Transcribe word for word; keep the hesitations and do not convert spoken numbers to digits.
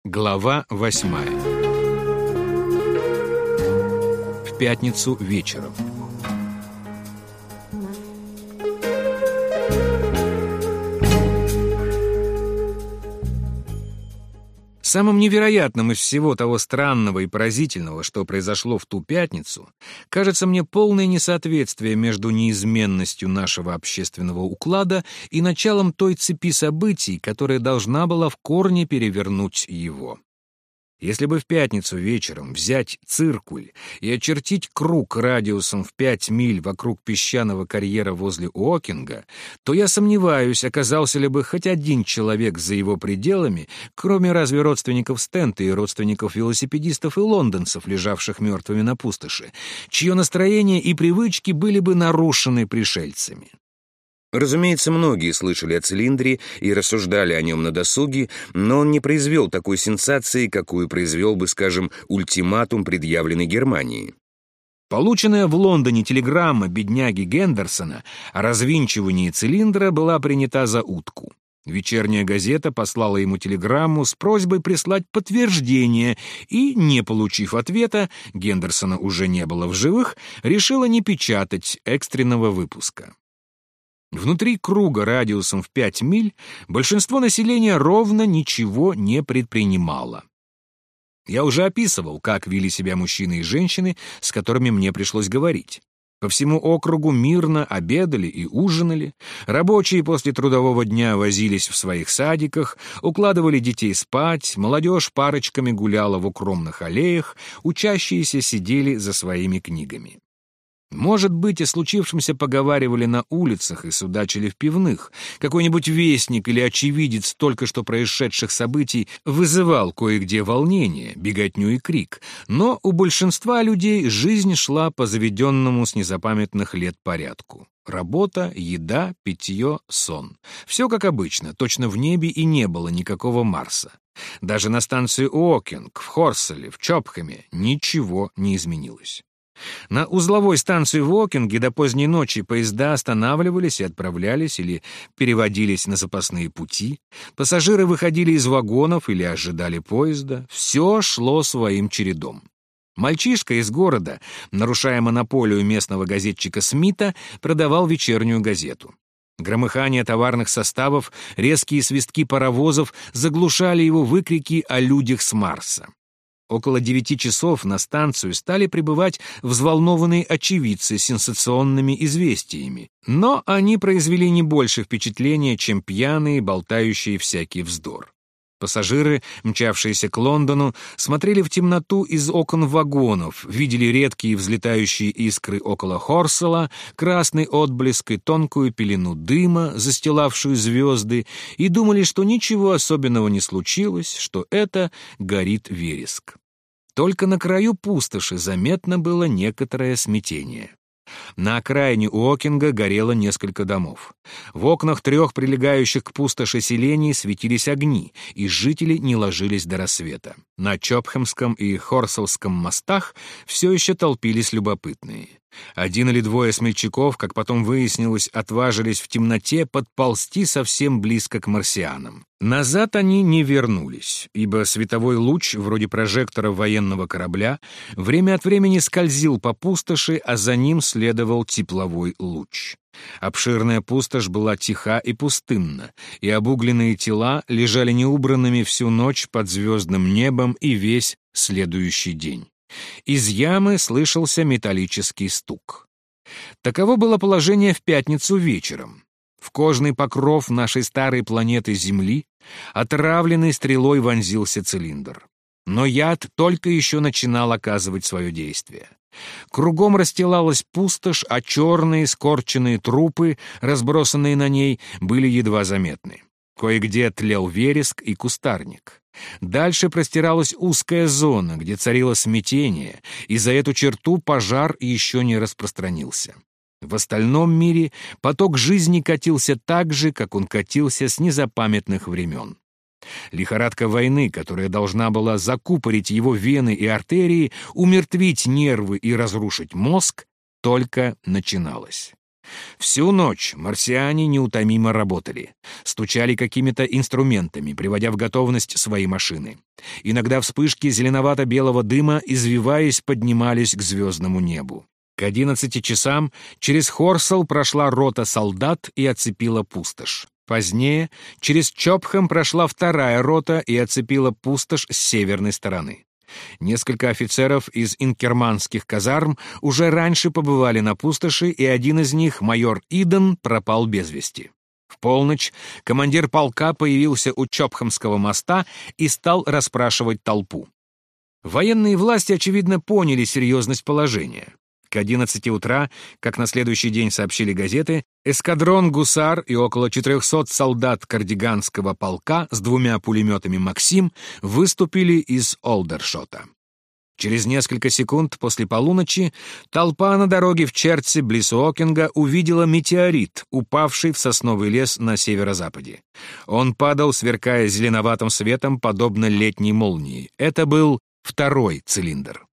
Глава восьмая. В пятницу вечером. Самым невероятным из всего того странного и поразительного, что произошло в ту пятницу, кажется мне полное несоответствие между неизменностью нашего общественного уклада и началом той цепи событий, которая должна была в корне перевернуть его. Если бы в пятницу вечером взять циркуль и очертить круг радиусом в пять миль вокруг песчаного карьера возле Уокинга, то я сомневаюсь, оказался ли бы хоть один человек за его пределами, кроме разве родственников Стента и родственников велосипедистов и лондонцев, лежавших мертвыми на пустоши, чье настроение и привычки были бы нарушены пришельцами. Разумеется, многие слышали о цилиндре и рассуждали о нем на досуге, но он не произвел такой сенсации, какую произвел бы, скажем, ультиматум, предъявленный Германии. Полученная в Лондоне телеграмма бедняги Гендерсона о развинчивании цилиндра была принята за утку. Вечерняя газета послала ему телеграмму с просьбой прислать подтверждение и, не получив ответа, Гендерсона уже не было в живых, решила не печатать экстренного выпуска. Внутри круга радиусом в пять миль большинство населения ровно ничего не предпринимало. Я уже описывал, как вели себя мужчины и женщины, с которыми мне пришлось говорить. По всему округу мирно обедали и ужинали, рабочие после трудового дня возились в своих садиках, укладывали детей спать, молодежь парочками гуляла в укромных аллеях, учащиеся сидели за своими книгами. Может быть, о случившемся поговаривали на улицах и судачили в пивных. Какой-нибудь вестник или очевидец только что происшедших событий вызывал кое-где волнение, беготню и крик. Но у большинства людей жизнь шла по заведенному с незапамятных лет порядку. Работа, еда, питье, сон. Все как обычно, точно в небе и не было никакого Марса. Даже на станции Уокинг, в Хорселе, в Чопхэме ничего не изменилось. На узловой станции в Уокинге до поздней ночи поезда останавливались и отправлялись или переводились на запасные пути, пассажиры выходили из вагонов или ожидали поезда, все шло своим чередом. Мальчишка из города, нарушая монополию местного газетчика Смита, продавал вечернюю газету. Громыхание товарных составов, резкие свистки паровозов заглушали его выкрики о людях с Марса. Около девяти часов на станцию стали прибывать взволнованные очевидцы с сенсационными известиями, но они произвели не больше впечатления, чем пьяные, болтающие всякий вздор. Пассажиры, мчавшиеся к Лондону, смотрели в темноту из окон вагонов, видели редкие взлетающие искры около Хорсела, красный отблеск и тонкую пелену дыма, застилавшую звезды, и думали, что ничего особенного не случилось, что это горит вереск. Только на краю пустоши заметно было некоторое смятение. На окраине Уокинга горело несколько домов. В окнах трех прилегающих к пустоши селений светились огни, и жители не ложились до рассвета. На Чопхэмском и Хорселском мостах все еще толпились любопытные. Один или двое смельчаков, как потом выяснилось, отважились в темноте подползти совсем близко к марсианам. Назад они не вернулись, ибо световой луч, вроде прожектора военного корабля, время от времени скользил по пустоши, а за ним следовал тепловой луч. Обширная пустошь была тиха и пустынна, и обугленные тела лежали неубранными всю ночь под звездным небом и весь следующий день. Из ямы слышался металлический стук. Таково было положение в пятницу вечером. В кожный покров нашей старой планеты Земли отравленный стрелой вонзился цилиндр. Но яд только еще начинал оказывать свое действие. Кругом расстилалась пустошь, а черные скорченные трупы, разбросанные на ней, были едва заметны. Кое-где тлел вереск и кустарник. Дальше простиралась узкая зона, где царило смятение, и за эту черту пожар еще не распространился. В остальном мире поток жизни катился так же, как он катился с незапамятных времен. Лихорадка войны, которая должна была закупорить его вены и артерии, умертвить нервы и разрушить мозг, только начиналась. Всю ночь марсиане неутомимо работали, стучали какими-то инструментами, приводя в готовность свои машины. Иногда вспышки зеленовато-белого дыма, извиваясь, поднимались к звездному небу. К одиннадцати часам через Хорсел прошла рота солдат и оцепила пустошь. Позднее через Чопхэм прошла вторая рота и оцепила пустошь с северной стороны. Несколько офицеров из инкерманских казарм уже раньше побывали на пустоши, и один из них, майор Иден, пропал без вести. В полночь командир полка появился у Чопхэмского моста и стал расспрашивать толпу. Военные власти, очевидно, поняли серьезность положения. К одиннадцати утра, как на следующий день сообщили газеты, эскадрон гусар и около четырехсот солдат кардиганского полка с двумя пулеметами «Максим» выступили из Олдершота. Через несколько секунд после полуночи толпа на дороге в Черце близ Уокинга увидела метеорит, упавший в сосновый лес на северо-западе. Он падал, сверкая зеленоватым светом, подобно летней молнии. Это был второй цилиндр.